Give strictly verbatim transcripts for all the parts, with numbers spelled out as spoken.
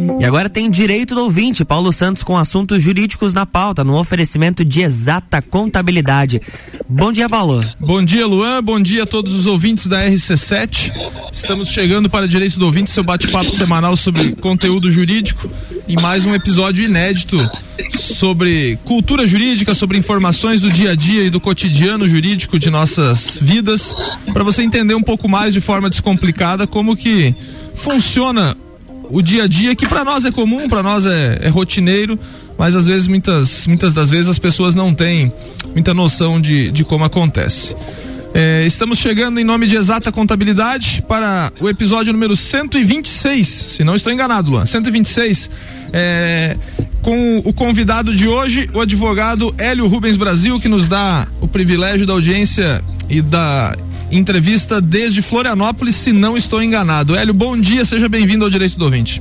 E agora tem Direito do Ouvinte, Paulo Santos com assuntos jurídicos na pauta, no oferecimento de Exata Contabilidade. Bom dia, Paulo. Bom dia, Luan, bom dia a todos os ouvintes da R C sete. Estamos chegando para Direito do Ouvinte, seu bate-papo semanal sobre conteúdo jurídico e mais um episódio inédito sobre cultura jurídica, sobre informações do dia a dia e do cotidiano jurídico de nossas vidas, para você entender um pouco mais de forma descomplicada como que funciona o dia a dia, que para nós é comum, para nós é, é rotineiro, mas às vezes, muitas, muitas das vezes as pessoas não têm muita noção de, de como acontece. É, estamos chegando em nome de Exata Contabilidade para o episódio número cento e vinte e seis, se não estou enganado, Luan, cento e vinte e seis, é, com o convidado de hoje, o advogado Hélio Rubens Brasil, que nos dá o privilégio da audiência e da entrevista desde Florianópolis, se não estou enganado. Hélio, bom dia, seja bem-vindo ao Direito do Ouvinte.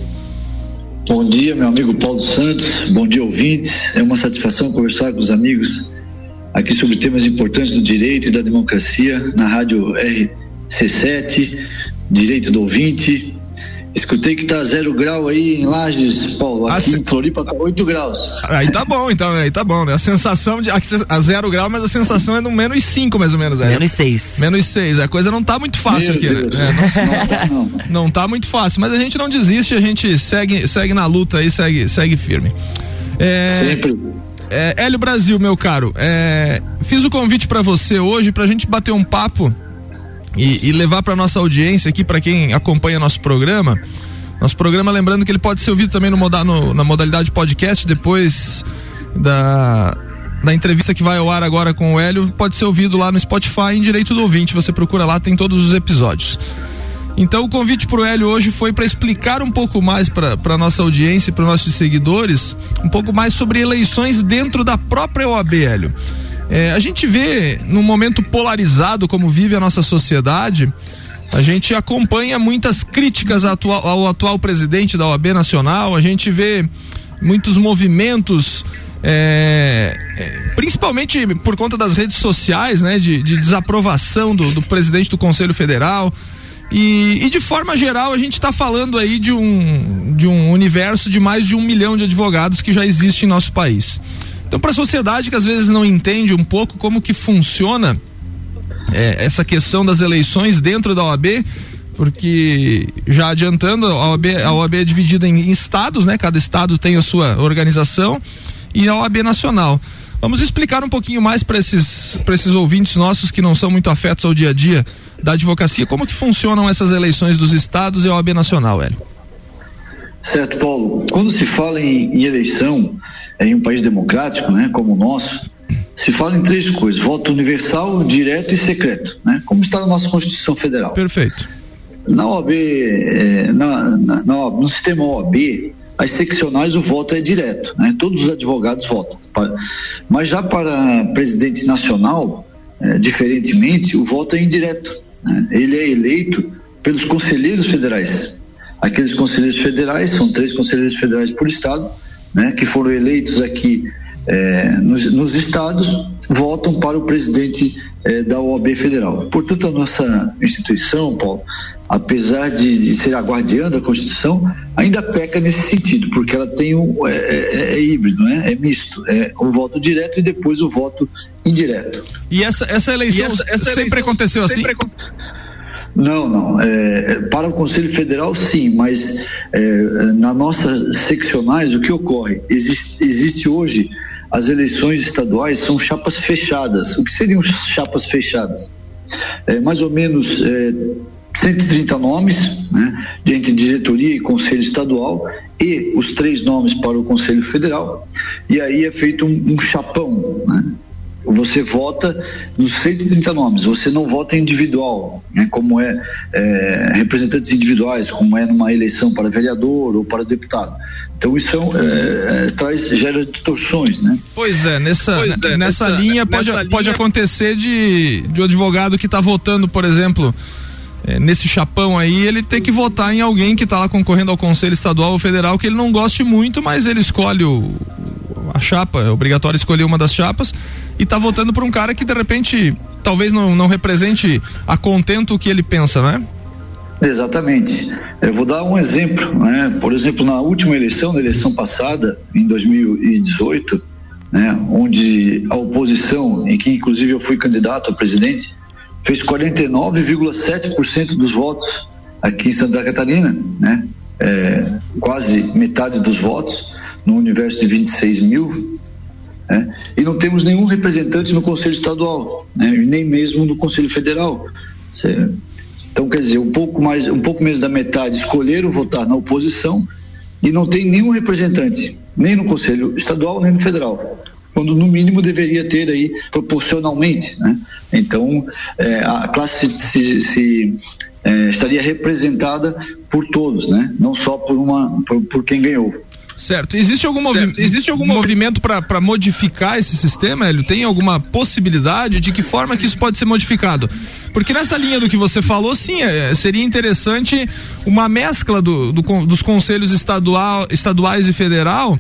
Bom dia, meu amigo Paulo Santos, bom dia, ouvintes. É uma satisfação conversar com os amigos aqui sobre temas importantes do direito e da democracia na rádio R C sete, Direito do Ouvinte. Escutei que tá zero grau aí em Lages, Paulo. Aqui se... em Floripa tá oito graus. Aí tá bom, então, aí tá bom, né? A sensação de a zero grau, mas a sensação é no menos cinco, mais ou menos. É. Menos seis. Menos seis. A coisa não tá muito fácil Meu aqui, Deus. né? É, não, não, tá, não. não tá muito fácil, mas a gente não desiste, a gente segue, segue na luta aí, segue, segue firme. É... Sempre. É, Hélio Brasil, meu caro, é, fiz o convite pra você hoje pra gente bater um papo E, e levar para nossa audiência aqui, para quem acompanha nosso programa. Nosso programa, lembrando que ele pode ser ouvido também no, no, na modalidade podcast, depois da, da entrevista que vai ao ar agora com o Hélio, pode ser ouvido lá no Spotify em Direito do Ouvinte. Você procura lá, tem todos os episódios. Então o convite pro Hélio hoje foi para explicar um pouco mais para nossa audiência e para nossos seguidores, um pouco mais sobre eleições dentro da própria O A B, Hélio. É, a gente vê num momento polarizado como vive a nossa sociedade, a gente acompanha muitas críticas ao atual, ao atual presidente da O A B Nacional, a gente vê muitos movimentos, é, é, principalmente por conta das redes sociais, né, de, de desaprovação do, do presidente do Conselho Federal. E, e de forma geral a gente está falando aí de um, de um universo de mais de um milhão de advogados que já existe em nosso país. Então, para a sociedade que às vezes não entende um pouco como que funciona é, essa questão das eleições dentro da O A B, porque já adiantando, a O A B, a O A B é dividida em, em estados, né? Cada estado tem a sua organização, e a O A B nacional. Vamos explicar um pouquinho mais para esses, para esses ouvintes nossos que não são muito afetos ao dia a dia da advocacia, como que funcionam essas eleições dos estados e a O A B nacional, Hélio. Certo, Paulo. Quando se fala em, em eleição em um país democrático, né, como o nosso, se fala em três coisas: voto universal, direto e secreto, né, como está na nossa Constituição Federal. Perfeito. Na O A B, na, na, na, no sistema O A B, as seccionais o voto é direto, né, todos os advogados votam. Mas já para presidente nacional, é, diferentemente, o voto é indireto, né, ele é eleito pelos conselheiros federais. Aqueles conselheiros federais, são três conselheiros federais por estado, né, que foram eleitos aqui é, nos, nos estados, votam para o presidente é, da O A B federal. Portanto, a nossa instituição, Paulo, apesar de, de ser a guardiã da Constituição, ainda peca nesse sentido, porque ela tem um, é, é, é híbrido, né? É misto, é o voto direto e depois o voto indireto. E essa, essa eleição, essa, essa sempre eleição aconteceu sempre assim? Aconteceu. Não, não. É, para o Conselho Federal, sim, mas é, na nossa seccionais, o que ocorre? Existe, existe hoje, as eleições estaduais são chapas fechadas. O que seriam chapas fechadas? É, mais ou menos é, cento e trinta nomes, né, entre diretoria e Conselho Estadual, e os três nomes para o Conselho Federal, e aí é feito um, um chapão, né? Você vota nos cento e trinta nomes, você não vota individual, né, como é, é representantes individuais, como é numa eleição para vereador ou para deputado. Então isso é, é, traz, gera distorções, né? Pois é, nessa, pois é, nessa, nessa linha, pode, nessa pode linha... acontecer de, de um advogado que está votando, por exemplo, é, nesse chapão aí, ele ter que votar em alguém que está lá concorrendo ao Conselho Estadual ou Federal que ele não goste muito, mas ele escolhe o a chapa, é obrigatório escolher uma das chapas e tá votando por um cara que de repente talvez não, não represente a contento o que ele pensa, né? Exatamente. Eu vou dar um exemplo, né? Por exemplo, na última eleição, na eleição passada, em dois mil e dezoito, né, onde a oposição, em que inclusive eu fui candidato a presidente, fez quarenta e nove vírgula sete por cento dos votos aqui em Santa Catarina, né? É, quase metade dos votos no universo de vinte e seis mil, né? E não temos nenhum representante no Conselho Estadual, né? Nem mesmo no Conselho Federal. Então, quer dizer, um pouco mais, um pouco menos da metade escolheram votar na oposição e não tem nenhum representante, nem no Conselho Estadual, nem no Federal, quando no mínimo deveria ter aí proporcionalmente, né? Então, é, a classe se, se é, estaria representada por todos, né? Não só por uma, por, por quem ganhou. Certo. Existe algum, movi- certo. Existe algum movimento para modificar esse sistema, Hélio? Tem alguma possibilidade? De que forma que isso pode ser modificado? Porque nessa linha do que você falou, sim, é, seria interessante uma mescla do, do, dos conselhos estadual, estaduais e federal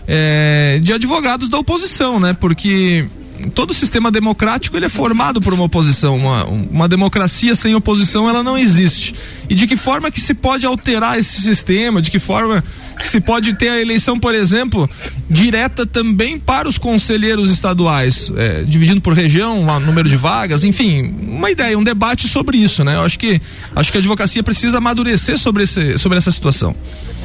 é, de advogados da oposição, né? Porque todo sistema democrático ele é formado por uma oposição, uma, uma democracia sem oposição ela não existe. E de que forma que se pode alterar esse sistema, de que forma que se pode ter a eleição, por exemplo, direta também para os conselheiros estaduais, é, dividindo por região, o número de vagas, enfim, uma ideia, um debate sobre isso, né? Eu acho que, acho que a advocacia precisa amadurecer sobre, esse, sobre essa situação.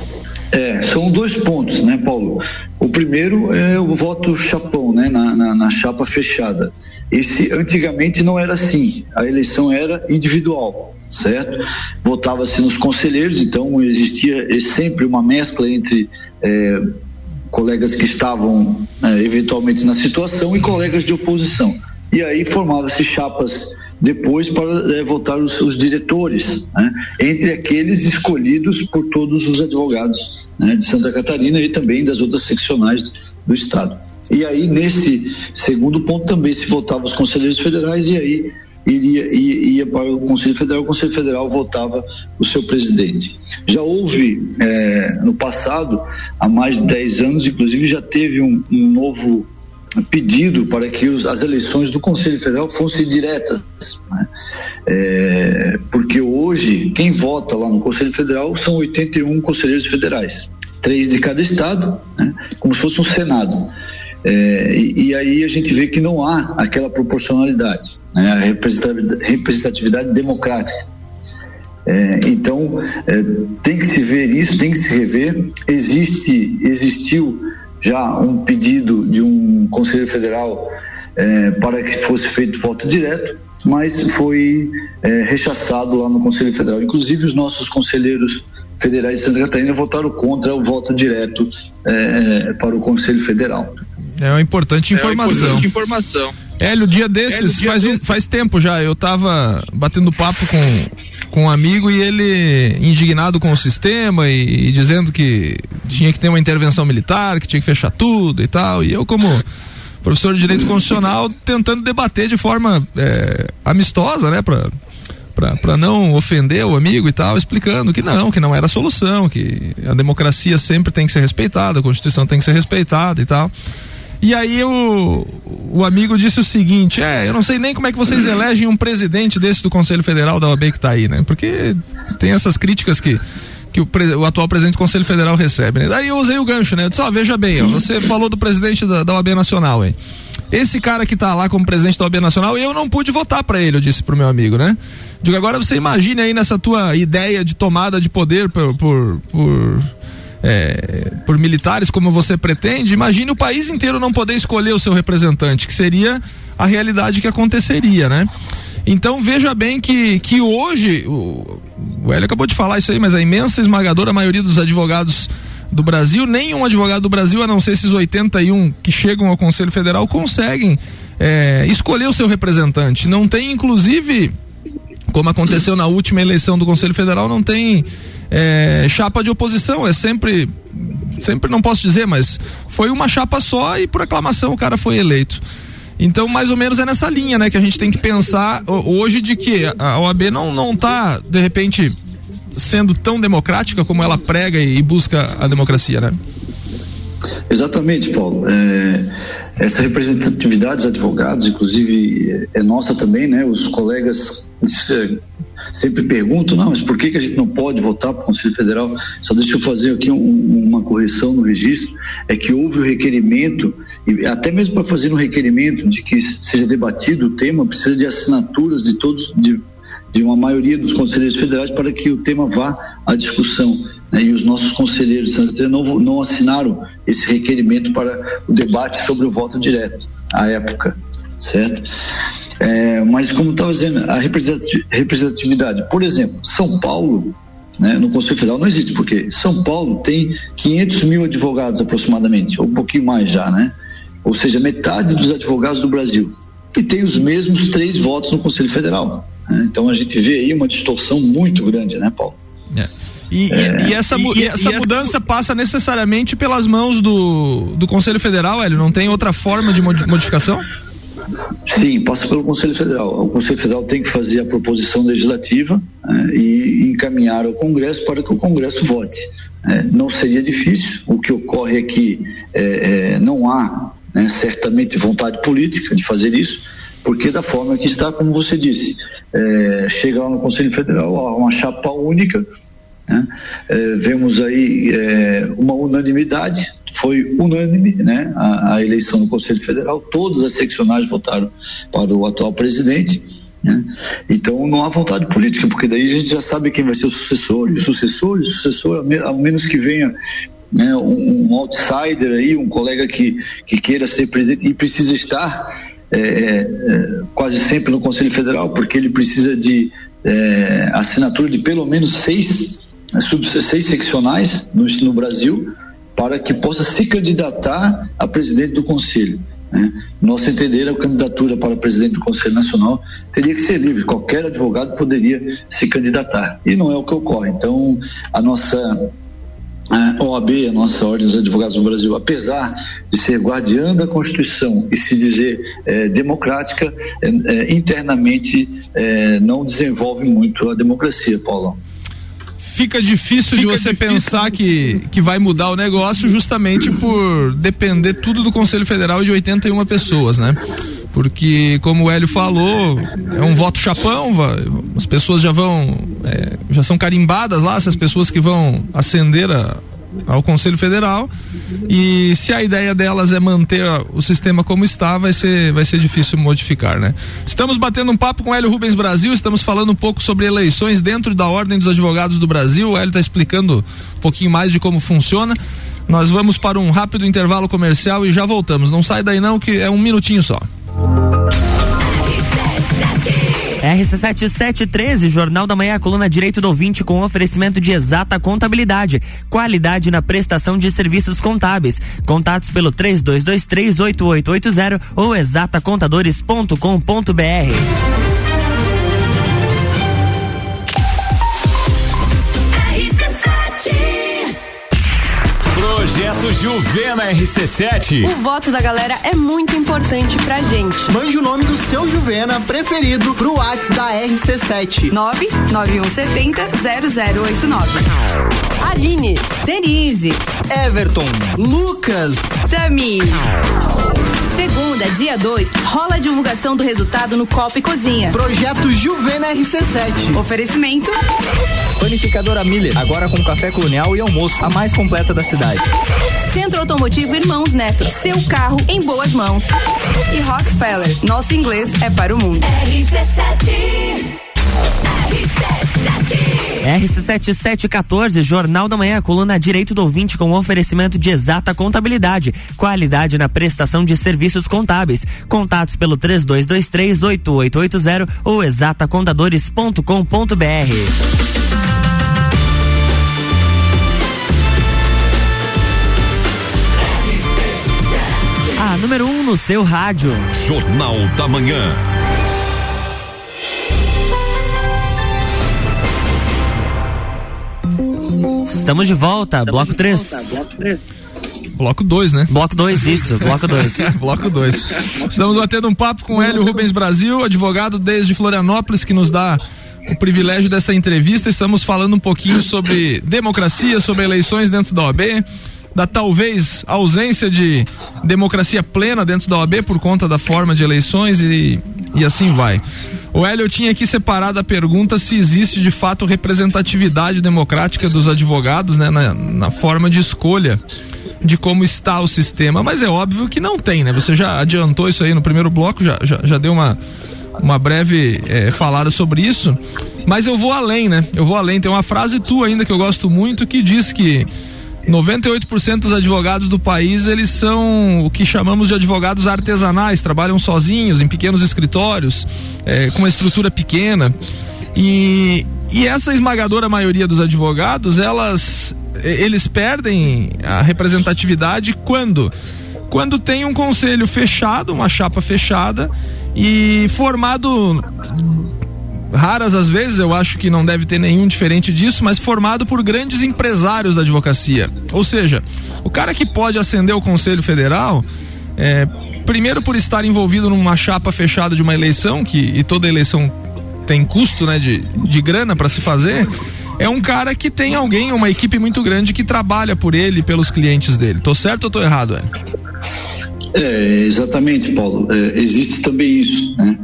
É, são dois pontos, né, Paulo? O primeiro é o voto chapão, né, na, na, na chapa fechada. Esse, antigamente não era assim, a eleição era individual, certo? Votava-se nos conselheiros, então existia sempre uma mescla entre é, colegas que estavam é, eventualmente na situação e colegas de oposição. E aí formava-se chapas depois para é, votar os, os diretores, né? Entre aqueles escolhidos por todos os advogados, né, de Santa Catarina e também das outras seccionais do estado. E aí nesse segundo ponto também se votava os conselheiros federais e aí iria, ia, ia para o Conselho Federal, o Conselho Federal votava o seu presidente. Já houve é, no passado, há mais de dez anos, inclusive já teve um, um novo pedido para que os, as eleições do Conselho Federal fossem diretas, né? É, porque hoje quem vota lá no Conselho Federal são oitenta e um conselheiros federais, três de cada estado, né? Como se fosse um Senado, é, e, e aí a gente vê que não há aquela proporcionalidade, né? A representatividade, representatividade democrática. É, então é, tem que se ver isso, tem que se rever. Existe, existiu já um pedido de um conselheiro federal eh, para que fosse feito voto direto, mas foi eh, rechaçado lá no Conselho Federal. Inclusive os nossos conselheiros federais de Santa Catarina votaram contra o voto direto eh, para o Conselho Federal. É uma importante informação. É uma importante informação. Hélio, dia desses, Hélio, dia faz, desses. Um, faz tempo já, eu tava batendo papo com, com um amigo e ele indignado com o sistema e, e dizendo que tinha que ter uma intervenção militar, que tinha que fechar tudo e tal, e eu como professor de Direito Constitucional tentando debater de forma é, amistosa, né, pra, pra, pra não ofender o amigo e tal, explicando que não, que não era a solução, que a democracia sempre tem que ser respeitada, a Constituição tem que ser respeitada e tal. E aí o, o amigo disse o seguinte, é, eu não sei nem como é que vocês elegem um presidente desse do Conselho Federal da O A B que tá aí, né? Porque tem essas críticas que, que o, o atual presidente do Conselho Federal recebe, né? Daí eu usei o gancho, né? Eu disse, ó, veja bem, ó, você falou do presidente da, da O A B Nacional, hein? Esse cara que tá lá como presidente da O A B Nacional, eu não pude votar pra ele, eu disse pro meu amigo, né? Digo, agora você imagine aí nessa tua ideia de tomada de poder por... por, por É, por militares como você pretende, imagine o país inteiro não poder escolher o seu representante, que seria a realidade que aconteceria, né? Então veja bem que, que hoje o, o Hélio acabou de falar isso aí, mas a imensa esmagadora maioria dos advogados do Brasil, nenhum advogado do Brasil, a não ser esses oitenta e um que chegam ao Conselho Federal, conseguem é, escolher o seu representante. Não tem, inclusive, como aconteceu na última eleição do Conselho Federal, não tem É, chapa de oposição, é sempre sempre não posso dizer, mas foi uma chapa só e por aclamação o cara foi eleito. Então mais ou menos é nessa linha, né, que a gente tem que pensar hoje, de que a O A B não, não tá de repente sendo tão democrática como ela prega e busca a democracia, né? Exatamente, Paulo. É, essa representatividade dos advogados, inclusive, é nossa também, né? Os colegas sempre perguntam, não, mas por que, que a gente não pode votar para o Conselho Federal? Só deixa eu fazer aqui um, uma correção no registro, é que houve o requerimento, e até mesmo para fazer um requerimento de que seja debatido o tema, precisa de assinaturas de todos, de, de uma maioria dos conselheiros federais para que o tema vá à discussão, né? E os nossos conselheiros de Santa Teresa não, não assinaram esse requerimento para o debate sobre o voto direto, à época, certo? É, mas como estava dizendo, a representatividade, por exemplo, São Paulo, né, no Conselho Federal não existe, porque São Paulo tem quinhentos mil advogados aproximadamente, ou um pouquinho mais já, né? Ou seja, metade dos advogados do Brasil, e tem os mesmos três votos no Conselho Federal, né? Então a gente vê aí uma distorção muito grande, né, Paulo? É. E, é, e, e essa, e, e essa e mudança essa... passa necessariamente pelas mãos do, do Conselho Federal, Hélio? Não tem outra forma de modificação? Sim, passa pelo Conselho Federal. O Conselho Federal tem que fazer a proposição legislativa, né, e encaminhar ao Congresso para que o Congresso vote. É, não seria difícil. O que ocorre é que é, é, não há, né, certamente vontade política de fazer isso, porque da forma que está, como você disse, é, chega lá no Conselho Federal, há uma chapa única, né, é, vemos aí é, uma unanimidade. Foi unânime, né, a, a eleição no Conselho Federal, todas as seccionais votaram para o atual presidente, né? Então não há vontade política, porque daí a gente já sabe quem vai ser o sucessor, e o sucessor, e o sucessor, ao menos que venha, né, um, um outsider aí, um colega que, que queira ser presidente e precisa estar é, é, quase sempre no Conselho Federal, porque ele precisa de é, assinatura de pelo menos seis, seis seccionais no, no Brasil, para que possa se candidatar a presidente do Conselho, né? Nosso entender, a candidatura para presidente do Conselho Nacional teria que ser livre, qualquer advogado poderia se candidatar, e não é o que ocorre. Então, a nossa a O A B, a nossa Ordem dos Advogados do Brasil, apesar de ser guardiã da Constituição e se dizer é, democrática, é, é, internamente é, não desenvolve muito a democracia, Paulo. Fica difícil Fica de você difícil. pensar que, que vai mudar o negócio justamente por depender tudo do Conselho Federal de oitenta e uma pessoas, né? Porque, como o Hélio falou, é um voto chapão, as pessoas já vão, é, já são carimbadas lá, essas pessoas que vão ascender a, ao Conselho Federal, e se a ideia delas é manter o sistema como está, vai ser, vai ser difícil modificar, né? Estamos batendo um papo com o Hélio Rubens Brasil, estamos falando um pouco sobre eleições dentro da Ordem dos Advogados do Brasil. O Hélio está explicando um pouquinho mais de como funciona. Nós vamos para um rápido intervalo comercial e já voltamos. Não sai daí não, que é um minutinho só. R C sete sete treze, Jornal da Manhã, coluna Direito do Ouvinte, com oferecimento de Exata Contabilidade, qualidade na prestação de serviços contábeis. Contatos pelo três dois dois três, oito oito oito zero ou exata contadores ponto com ponto br. Projeto Juvena R C sete. O voto da galera é muito importante pra gente. Mande o nome do seu Juvena preferido pro WhatsApp da R C sete. nove nove um sete zero zero zero oito nove. Aline, Denise, Everton, Lucas, Tami. Segunda, dia dois, rola a divulgação do resultado no Copa e Cozinha. Projeto Juvena R C sete. Oferecimento Panificadora Miller, agora com café colonial e almoço, a mais completa da cidade. Centro Automotivo Irmãos Neto, seu carro em boas mãos. E Rockefeller, nosso inglês é para o mundo. R C sete. R C sete sete um quatro, Jornal da Manhã, coluna Direito do Ouvinte, com oferecimento de Exata Contabilidade, qualidade na prestação de serviços contábeis. Contatos pelo três dois dois três, oito oito oito zero ou exata contadores ponto com ponto br. A número um no seu rádio. Jornal da Manhã. Estamos de volta, Estamos bloco três. Bloco dois, né? Bloco dois, isso, bloco dois. Bloco dois. Estamos batendo um papo com o Hélio Rubens Brasil, advogado desde Florianópolis, que nos dá o privilégio dessa entrevista. Estamos falando um pouquinho sobre democracia, sobre eleições dentro da O A B. da talvez ausência de democracia plena dentro da O A B por conta da forma de eleições e, e assim vai. O Hélio, eu tinha aqui separado a pergunta se existe de fato representatividade democrática dos advogados, né, na, na forma de escolha de como está o sistema, mas é óbvio que não tem, né? Você já adiantou isso aí no primeiro bloco, já, já, já deu uma, uma breve é, falada sobre isso, mas eu vou além, né? Eu vou além, tem uma frase tua ainda que eu gosto muito que diz que noventa e oito por cento dos advogados do país, eles são o que chamamos de advogados artesanais, trabalham sozinhos em pequenos escritórios, é, com uma estrutura pequena, e, e essa esmagadora maioria dos advogados, elas eles perdem a representatividade quando quando tem um conselho fechado, uma chapa fechada e formado, raras as vezes, eu acho que não deve ter nenhum diferente disso, mas formado por grandes empresários da advocacia. Ou seja, o cara que pode ascender o Conselho Federal, é, primeiro por estar envolvido numa chapa fechada de uma eleição, que e toda eleição tem custo, né, de, de grana para se fazer, é um cara que tem alguém, uma equipe muito grande que trabalha por ele, pelos clientes dele. Tô certo ou tô errado, Hélio? É, exatamente, Paulo. É, existe também isso, né?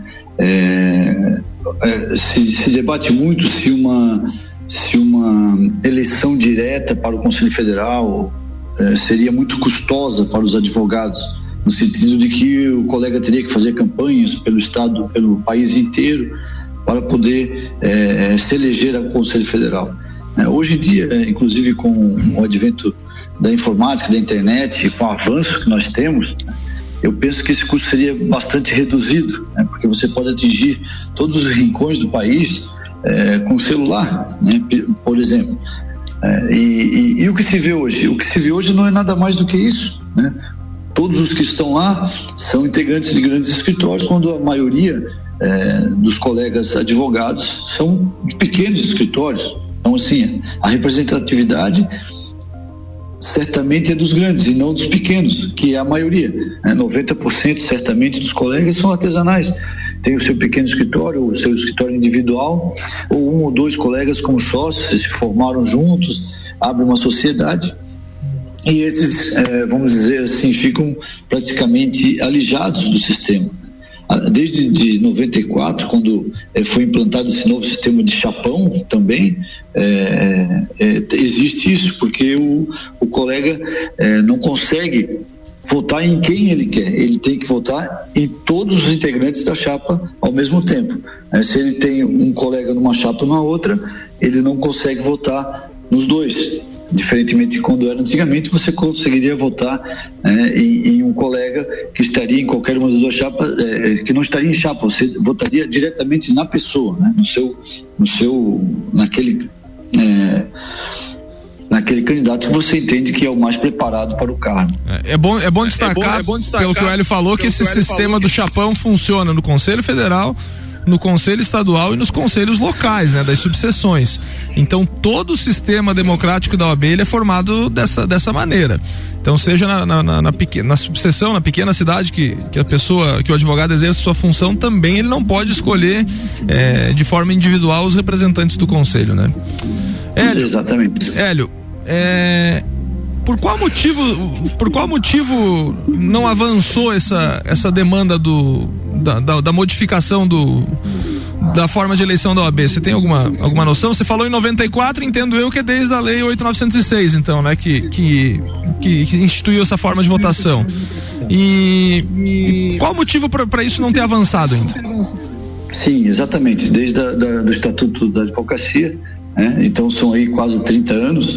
É, é, se, se debate muito se uma, se uma eleição direta para o Conselho Federal é, seria muito custosa para os advogados, no sentido de que o colega teria que fazer campanhas pelo estado, pelo país inteiro, para poder é, se eleger ao Conselho Federal. É, hoje em dia, inclusive com o advento da informática, da internet, com o avanço que nós temos, eu penso que esse custo seria bastante reduzido, né, porque você pode atingir todos os rincões do país é, com celular, né, por exemplo. É, e, e, e o que se vê hoje? O que se vê hoje não é nada mais do que isso, né? Todos os que estão lá são integrantes de grandes escritórios, quando a maioria É, dos colegas advogados são pequenos escritórios. Então, assim, a representatividade certamente é dos grandes e não dos pequenos, que é a maioria, né? noventa por cento certamente dos colegas são artesanais, tem o seu pequeno escritório, o seu escritório individual, ou um ou dois colegas como sócios, se formaram juntos, abrem uma sociedade, e esses, é, vamos dizer assim, ficam praticamente alijados do sistema. Desde de noventa e quatro, quando eh, foi implantado esse novo sistema de chapão também, eh, eh, existe isso, porque o, o colega eh, não consegue votar em quem ele quer, ele tem que votar em todos os integrantes da chapa ao mesmo tempo. Eh, se ele tem um colega numa chapa ou na outra, ele não consegue votar nos dois. Diferentemente de quando era antigamente, você conseguiria votar é, em, em um colega que estaria em qualquer uma das duas chapas, é, que não estaria em chapa, você votaria diretamente na pessoa, né? no seu, no seu, naquele, é, naquele candidato que você entende que é o mais preparado para o cargo. É, é, bom, é bom destacar, é bom, é bom destacar pelo que o Hélio falou, que esse sistema do chapão funciona no Conselho Federal, no Conselho Estadual e nos conselhos locais, né, das subseções. Então todo o sistema democrático da O A B ele é formado dessa, dessa maneira. Então seja na, na, na, na, pequena, na subseção, na pequena cidade que, que a pessoa, que o advogado exerce sua função, também ele não pode escolher é, de forma individual os representantes do conselho, né? Hélio, exatamente. Hélio, é, por qual motivo, por qual motivo não avançou essa, essa demanda do, da, da, da modificação do, da forma de eleição da O A B? Você tem alguma, alguma noção? Você falou em noventa e quatro, entendo eu que é desde a lei oito mil novecentos e seis, então, né? Que, que, que, que instituiu essa forma de votação. E, e qual o motivo para isso não ter avançado ainda? Sim, exatamente. Desde a, da, do Estatuto da Advocacia, né? Então são aí quase trinta anos,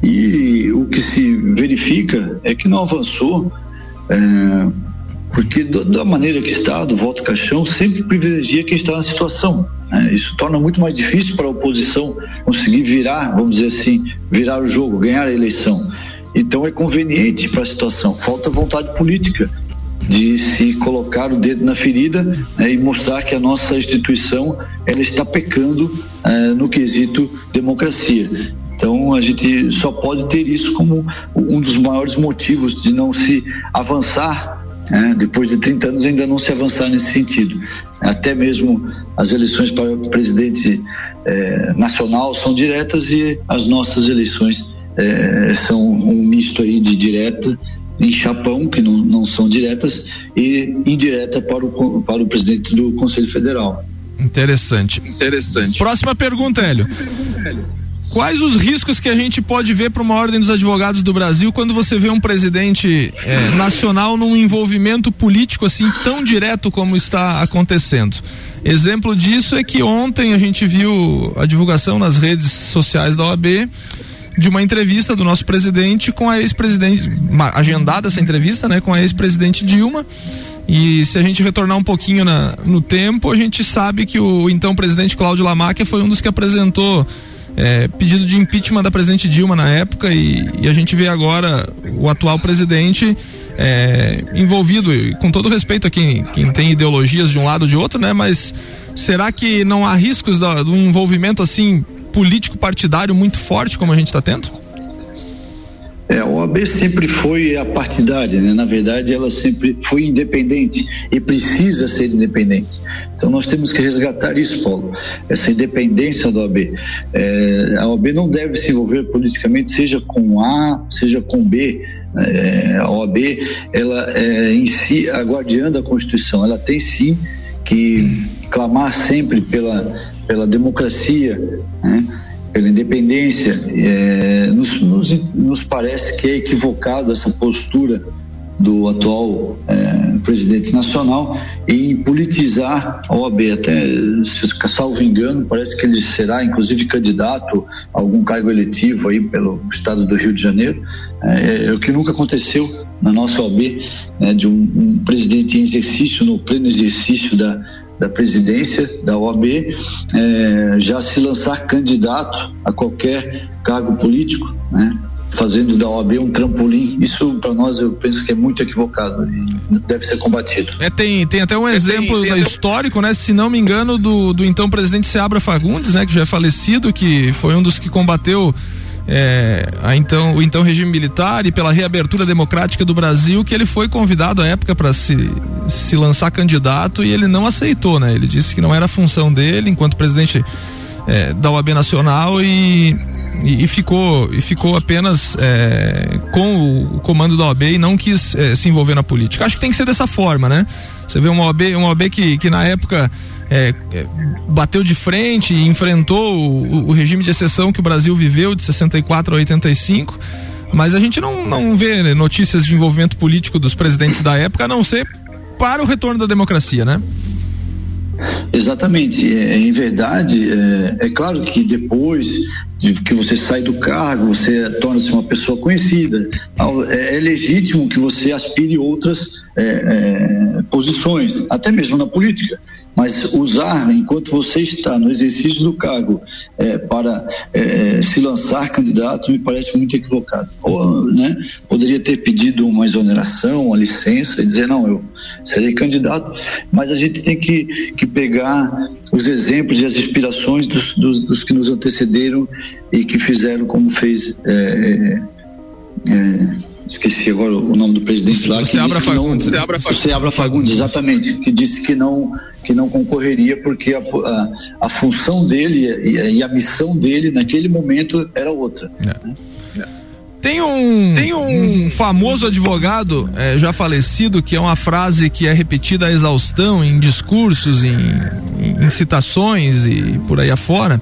e o que se verifica é que não avançou, é, porque do, da maneira que está, do voto caixão, sempre privilegia quem está na situação, né? Isso torna muito mais difícil para a oposição conseguir virar, vamos dizer assim, virar o jogo, ganhar a eleição. Então é conveniente para a situação, falta vontade política de se colocar o dedo na ferida, né, e mostrar que a nossa instituição ela está pecando eh, no quesito democracia. Então a gente só pode ter isso como um dos maiores motivos de não se avançar, né, depois de trinta anos ainda não se avançar nesse sentido. Até mesmo as eleições para o presidente eh, nacional são diretas, e as nossas eleições eh, são um misto aí de, de direta em chapão, que não, não são diretas, e indireta para o, para o presidente do Conselho Federal. Interessante. Interessante. Próxima pergunta, Hélio. Quais os riscos que a gente pode ver para uma ordem dos advogados do Brasil quando você vê um presidente é, nacional num envolvimento político assim tão direto como está acontecendo? Exemplo disso é que ontem a gente viu a divulgação nas redes sociais da O A B de uma entrevista do nosso presidente com a ex-presidente, agendada essa entrevista, né, com a ex-presidente Dilma. E se a gente retornar um pouquinho na, no tempo, a gente sabe que o então presidente Cláudio Lamáquia foi um dos que apresentou É, pedido de impeachment da presidente Dilma na época, e, e a gente vê agora o atual presidente é, envolvido, e com todo respeito a quem, quem tem ideologias de um lado ou de outro, né? Mas será que não há riscos da, do envolvimento assim político partidário muito forte como a gente está tendo? É, a O A B sempre foi apartidária, né? Na verdade, ela sempre foi independente e precisa ser independente. Então, nós temos que resgatar isso, Paulo, essa independência da O A B. É, a O A B não deve se envolver politicamente, seja com A, seja com B. É, a O A B, ela é em si a guardiã da Constituição. Ela tem sim que clamar sempre pela, pela democracia, né? Pela independência. É, nos, nos, nos parece que é equivocado essa postura do atual é, presidente nacional em politizar a O A B. Até, salvo engano, parece que ele será inclusive candidato a algum cargo eletivo aí pelo estado do Rio de Janeiro. É, é o que nunca aconteceu na nossa O A B, né, de um, um presidente em exercício, no pleno exercício da da presidência da O A B, é, já se lançar candidato a qualquer cargo político, né? Fazendo da O A B um trampolim. Isso para nós eu penso que é muito equivocado e deve ser combatido. É, tem, tem até um é, exemplo tem, tem histórico, né? Se não me engano, do, do então presidente Seabra Fagundes, né? Que já é falecido, que foi um dos que combateu É, a então, o então regime militar e pela reabertura democrática do Brasil, que ele foi convidado à época para se, se lançar candidato e ele não aceitou, né? Ele disse que não era a função dele enquanto presidente é, da O A B Nacional e, e, e ficou e ficou apenas é, com o, o comando da O A B e não quis é, se envolver na política. Acho que tem que ser dessa forma, né? Você vê uma O A B, uma O A B que, que na época É, é, bateu de frente e enfrentou o, o regime de exceção que o Brasil viveu de sessenta e quatro a oitenta e cinco, mas a gente não, não vê, né, notícias de envolvimento político dos presidentes da época, a não ser para o retorno da democracia, né? Exatamente, é, em verdade, é, é claro que depois de que você sai do cargo, você torna-se uma pessoa conhecida, é, é legítimo que você aspire outras é, é, posições, até mesmo na política, mas usar enquanto você está no exercício do cargo é, para é, se lançar candidato me parece muito equivocado. Ou, né, poderia ter pedido uma exoneração, uma licença e dizer não, eu serei candidato, mas a gente tem que, que pegar os exemplos e as inspirações dos, dos, dos que nos antecederam e que fizeram como fez é, é, esqueci agora o nome do presidente lá, que Seabra Fagundes, não, Seabra Fagundes, Seabra Fagundes, exatamente, que disse que não, que não concorreria porque a, a, a função dele e a, e a missão dele naquele momento era outra. É. Tem um, Tem um, um famoso advogado é, já falecido, que é uma frase que é repetida à exaustão em discursos, em, em, em citações e por aí afora,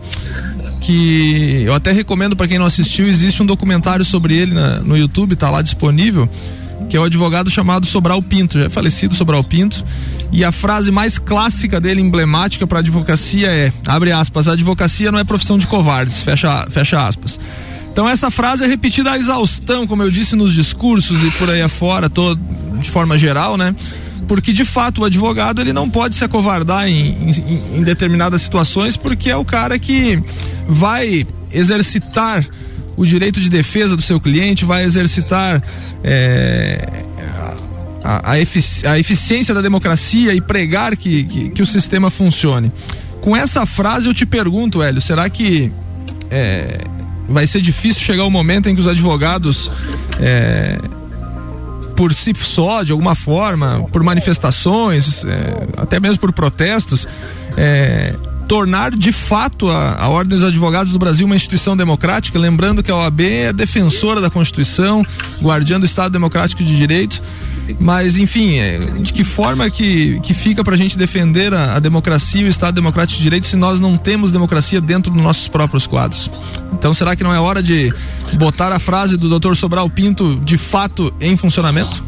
que eu até recomendo para quem não assistiu. Existe um documentário sobre ele na, no YouTube, tá lá disponível, que é o advogado chamado Sobral Pinto, já é falecido Sobral Pinto, e a frase mais clássica dele, emblemática para a advocacia é, abre aspas, a advocacia não é profissão de covardes, fecha, fecha aspas. Então essa frase é repetida à exaustão, como eu disse, nos discursos e por aí afora, todo, de forma geral, né? Porque de fato o advogado ele não pode se acovardar em, em, em determinadas situações, porque é o cara que vai exercitar o direito de defesa do seu cliente, vai exercitar é, a, a, efici, a eficiência da democracia e pregar que, que, que o sistema funcione. Com essa frase eu te pergunto, Hélio, será que é, vai ser difícil chegar o momento em que os advogados é, por si só, de alguma forma, por manifestações, é, até mesmo por protestos, é, tornar de fato a, a Ordem dos Advogados do Brasil uma instituição democrática, lembrando que a O A B é defensora da Constituição, guardiã do Estado Democrático de Direito, mas enfim, é, de que forma que, que fica pra gente defender a, a democracia e o Estado Democrático de Direito se nós não temos democracia dentro dos nossos próprios quadros? Então será que não é hora de botar a frase do doutor Sobral Pinto de fato em funcionamento?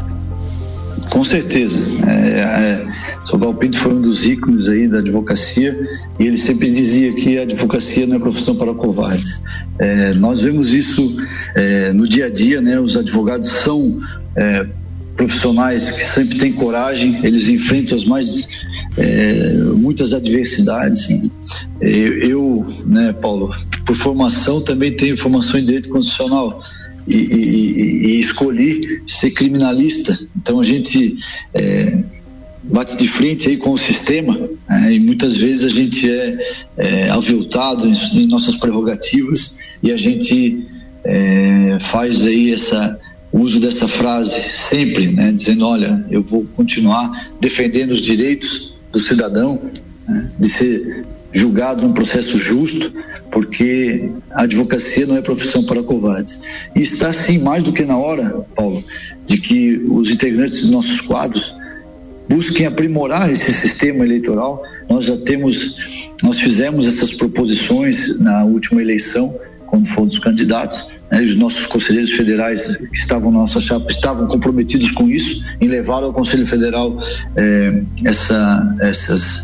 Com certeza. É, é, Sobral Pinto foi um dos ícones aí da advocacia e ele sempre dizia que a advocacia não é profissão para covardes. É, nós vemos isso é, no dia a dia, né? Os advogados são é, profissionais que sempre têm coragem, eles enfrentam as mais é, muitas adversidades. Eu, eu, né, Paulo, por formação também tenho formação em direito constitucional. E, e, e escolhi ser criminalista. Então a gente é, bate de frente aí com o sistema, né, e muitas vezes a gente é, é aviltado em, em nossas prerrogativas e a gente é, faz aí essa uso dessa frase sempre, né, dizendo, olha, eu vou continuar defendendo os direitos do cidadão, né, de ser julgado num processo justo, porque a advocacia não é profissão para covardes. E está sim mais do que na hora, Paulo, de que os integrantes dos nossos quadros busquem aprimorar esse sistema eleitoral. Nós já temos, nós fizemos essas proposições na última eleição, quando fomos os candidatos, né, os nossos conselheiros federais que estavam na nossa chapa estavam comprometidos com isso, em levar ao Conselho Federal eh, essa, essas,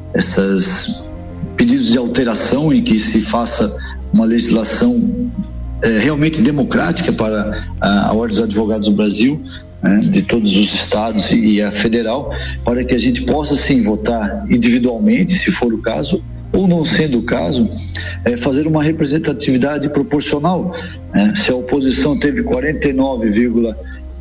essas pedidos de alteração em que se faça uma legislação é, realmente democrática para a, a Ordem dos Advogados do Brasil, né, de todos os estados e, e a federal, para que a gente possa sim votar individualmente, se for o caso, ou não sendo o caso, é, fazer uma representatividade proporcional. Né? Se a oposição teve quarenta e nove vírgula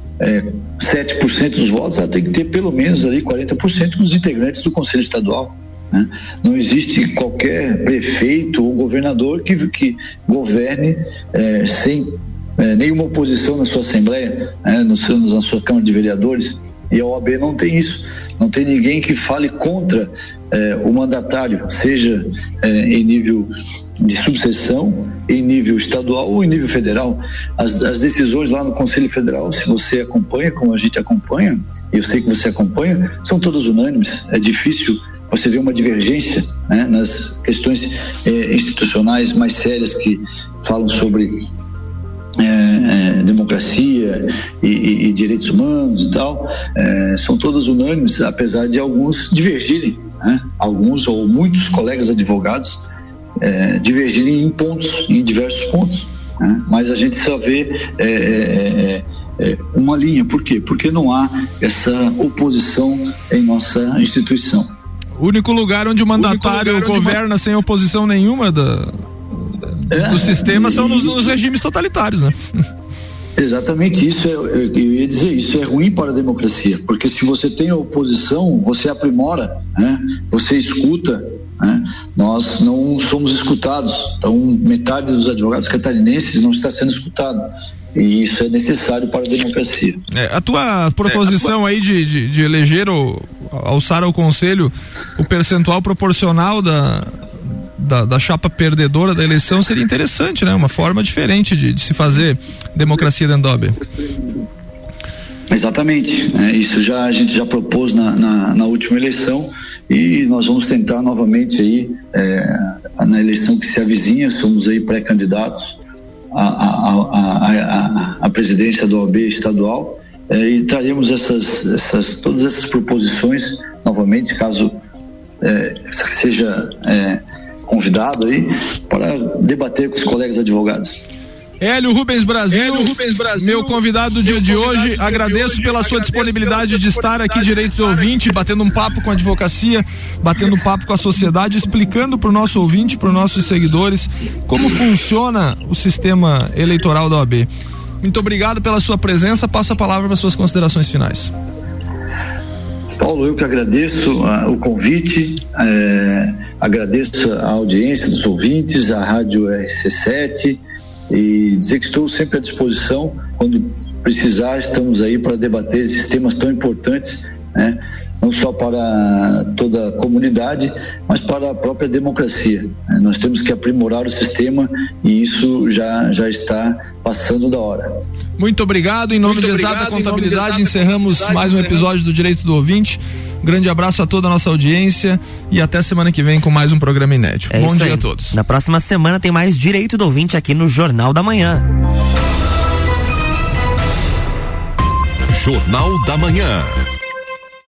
sete por cento dos votos, ela tem que ter pelo menos ali quarenta por cento dos integrantes do Conselho Estadual. Né? Não existe qualquer prefeito ou governador que, que governe é, sem é, nenhuma oposição na sua Assembleia, né? no seu, na sua Câmara de Vereadores, e a O A B não tem isso, não tem ninguém que fale contra é, o mandatário, seja é, em nível de subseção, em nível estadual ou em nível federal. As, as decisões lá no Conselho Federal, se você acompanha, como a gente acompanha, eu sei que você acompanha, são todas unânimes. É difícil você vê uma divergência, né, nas questões eh, institucionais mais sérias que falam sobre eh, eh, democracia e, e, e direitos humanos e tal, eh, são todas unânimes, apesar de alguns divergirem, né, alguns ou muitos colegas advogados eh, divergirem em pontos, em diversos pontos, né, mas a gente só vê eh, eh, uma linha. Por quê? Porque não há essa oposição em nossa instituição. O único lugar onde o mandatário o governa onde... sem oposição nenhuma da, é, do sistema são nos, nos regimes totalitários, né? Exatamente, isso é, eu ia dizer, isso é ruim para a democracia, porque se você tem a oposição, você aprimora, né? Você escuta, né? Nós não somos escutados, então metade dos advogados catarinenses não está sendo escutado. E isso é necessário para a democracia. É, a tua proposição é, a tua... aí de, de, de eleger ou alçar ao conselho o percentual proporcional da, da, da chapa perdedora da eleição seria interessante, né? Uma forma diferente de, de se fazer democracia dentro da O A B. Exatamente. É, isso já, a gente já propôs na, na, na última eleição e nós vamos tentar novamente aí é, na eleição que se avizinha, somos aí pré-candidatos A, a, a, a, a presidência da O A B estadual, eh, e traremos essas, essas, todas essas proposições novamente, caso eh, seja eh, convidado aí, para debater com os colegas advogados. Hélio Rubens Brasil, Hélio Rubens Brasil, meu convidado do dia de hoje, agradeço pela sua disponibilidade de estar aqui direito do ouvinte, batendo um papo com a advocacia, batendo um papo com a sociedade, explicando para o nosso ouvinte, para os nossos seguidores, como funciona o sistema eleitoral da O A B. Muito obrigado pela sua presença, passo a palavra para suas considerações finais. Paulo, eu que agradeço uh, o convite, uh, agradeço a audiência dos ouvintes, a Rádio R C sete, e dizer que estou sempre à disposição. Quando precisar, estamos aí para debater esses temas tão importantes, né, não só para toda a comunidade, mas para a própria democracia. Nós temos que aprimorar o sistema e isso já, já está passando da hora. Muito obrigado. Em nome Muito de obrigado, Exata em nome Contabilidade, de Exata encerramos Contabilidade, mais um episódio do Direito do Ouvinte. Grande abraço a toda a nossa audiência e até semana que vem com mais um programa inédito. É Bom dia aí. a todos. Na próxima semana tem mais Direito do Ouvinte aqui no Jornal da Manhã. Jornal da Manhã.